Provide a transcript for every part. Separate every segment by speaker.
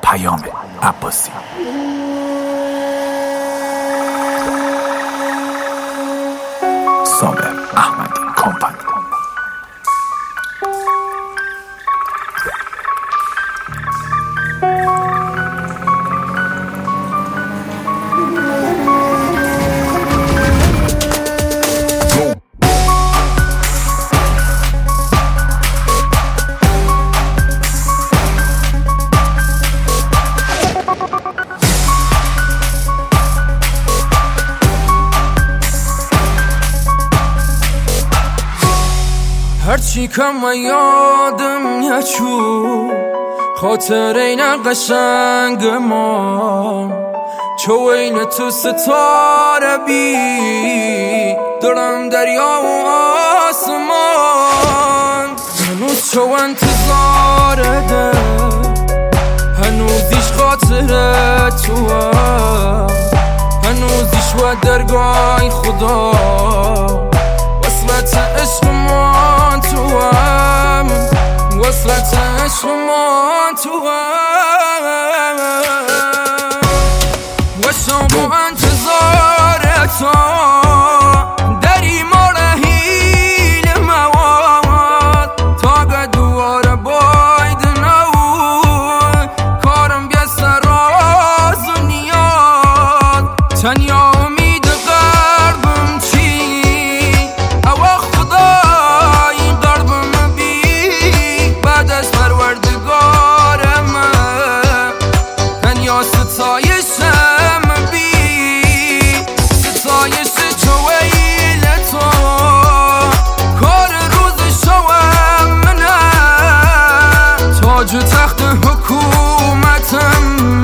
Speaker 1: پیام عباسی. صابر احمدی کمپانی.
Speaker 2: هرچی کم و یادم یچو خاطر این قشنگ ما چو این تو ستاره بی دارم دریا و آسمان هنوز چو انتظاره ده هنوزیش خاطر تو هنوزیش و درگاه خدا وصلت عشق من تو هم وصلت عشق من تو هم و شما انتظار تو دری ما رحیل مواد تا دواره باید نو کارم بیا سراز و نیاد تنیا امید قربم چی او خدای قربم بی بعد از پروردگار من تنیا ستایشم بی ستایش چویل تو کار روز شوم منم تاج و تخت حکومتم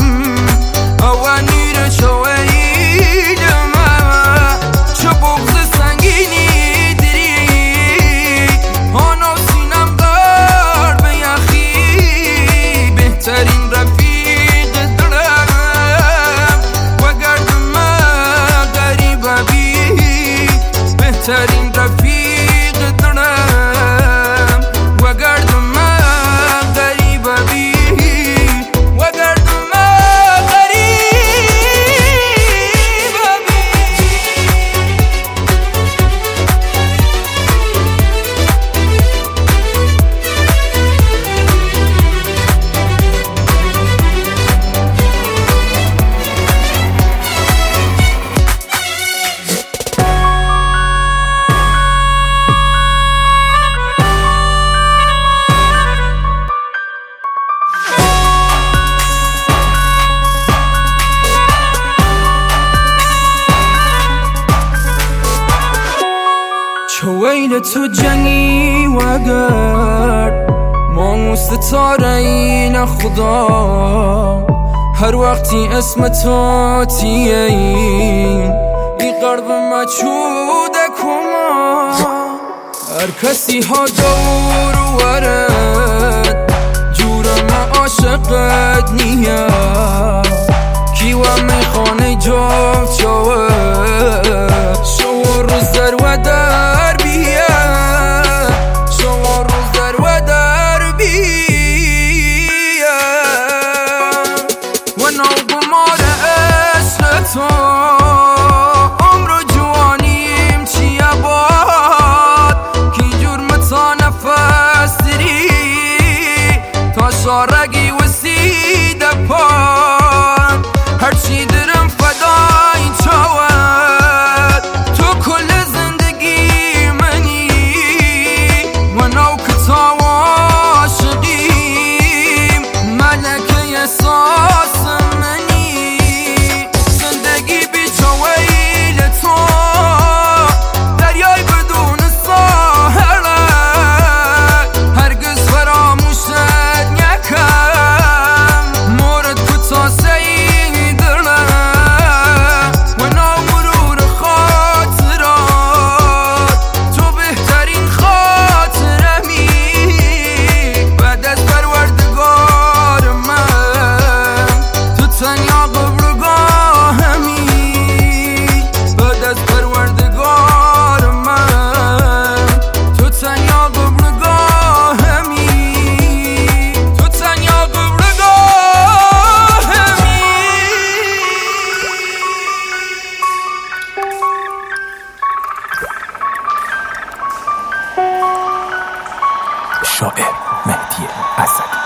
Speaker 2: اوانیر چویل من چه بغض سنگینی دری هانو سینم قرب یخی بهترین رفیق دارم و گردم غریبه بی بهترین رفیق دارم و گردم غریبه بی و گردم غریبه بی چویل تو جنگی و گرد ما ستاره این خدا هر وقتی اسم تو تیین بی قرب مچوده کما هر کسی ها دور ورد جورم عاشقت نیه کیوه میخانه جا چوه شو روز در و در بیه شو روز در و در بیه و نو بمار عشق تو عمر و جوانیم چیه باد کی جرم تا نفس دری تا شارگی و سیده پان هرچی درم فدای چواد تو کل زندگی منی و نو کتا و عاشقیم ملکه احساس منی زندگی بی چویل تو دریای بدون ساحله هرگز فراموشت نکم مورد کتا سیدرنه و نو مرور خاطرات تو بهترین خاطرمی بعد از پروردگار من
Speaker 1: شاعر مهدی اسدی.